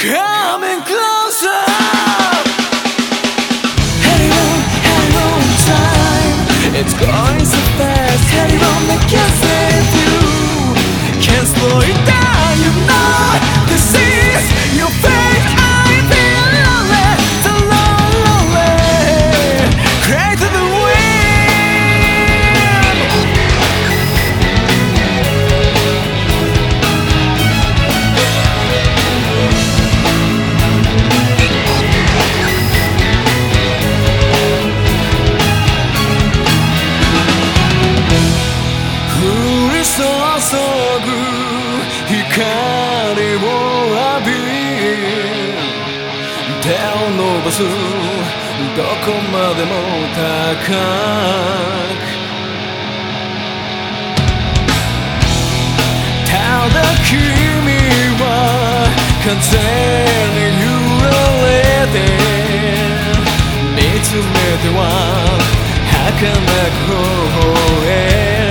Coming closer. Hurry on time. It's going so fast. Hurry on, I can't save you. Can't slow it down, you know. This is your fate. I feel lonely, so lonely. Cry to the注ぐ光を浴び手を伸ばすどこまでも高くただ君は風に揺られて見つめては儚く微笑む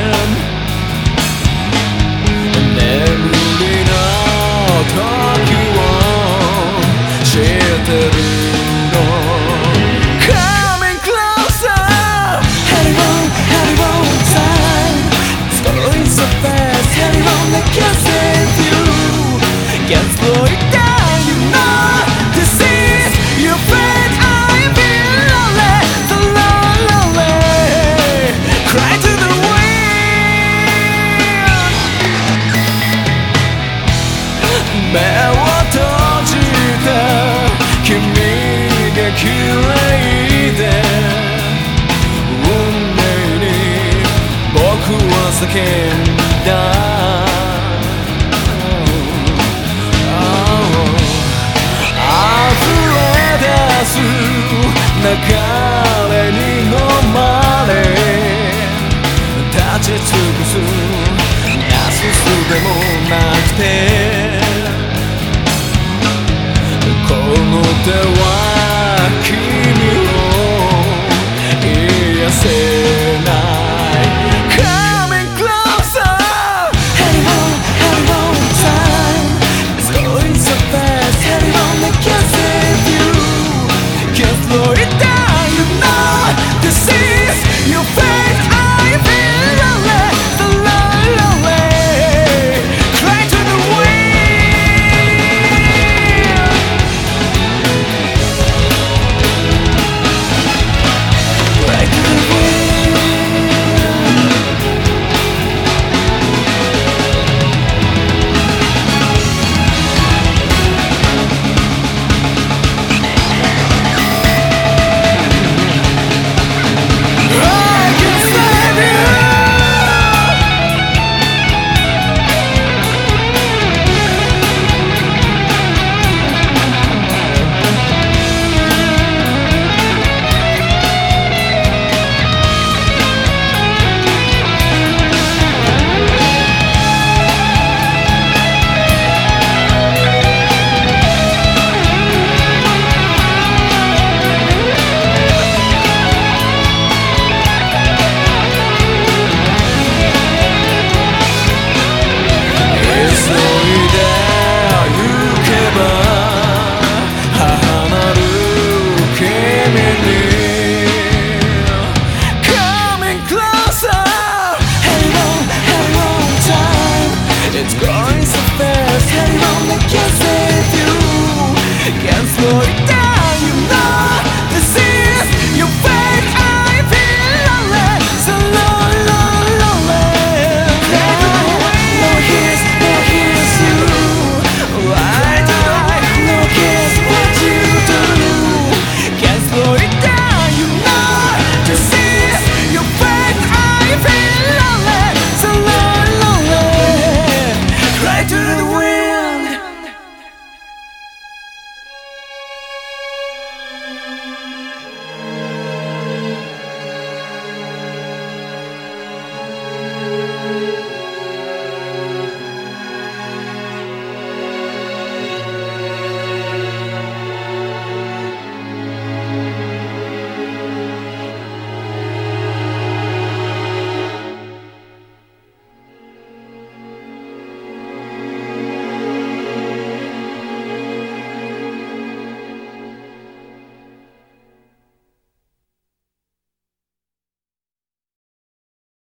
目を閉じた君が綺麗で運命に僕は叫んだ溢れ出す流れに飲まれ立ち尽くすなすすべもなくてこの手は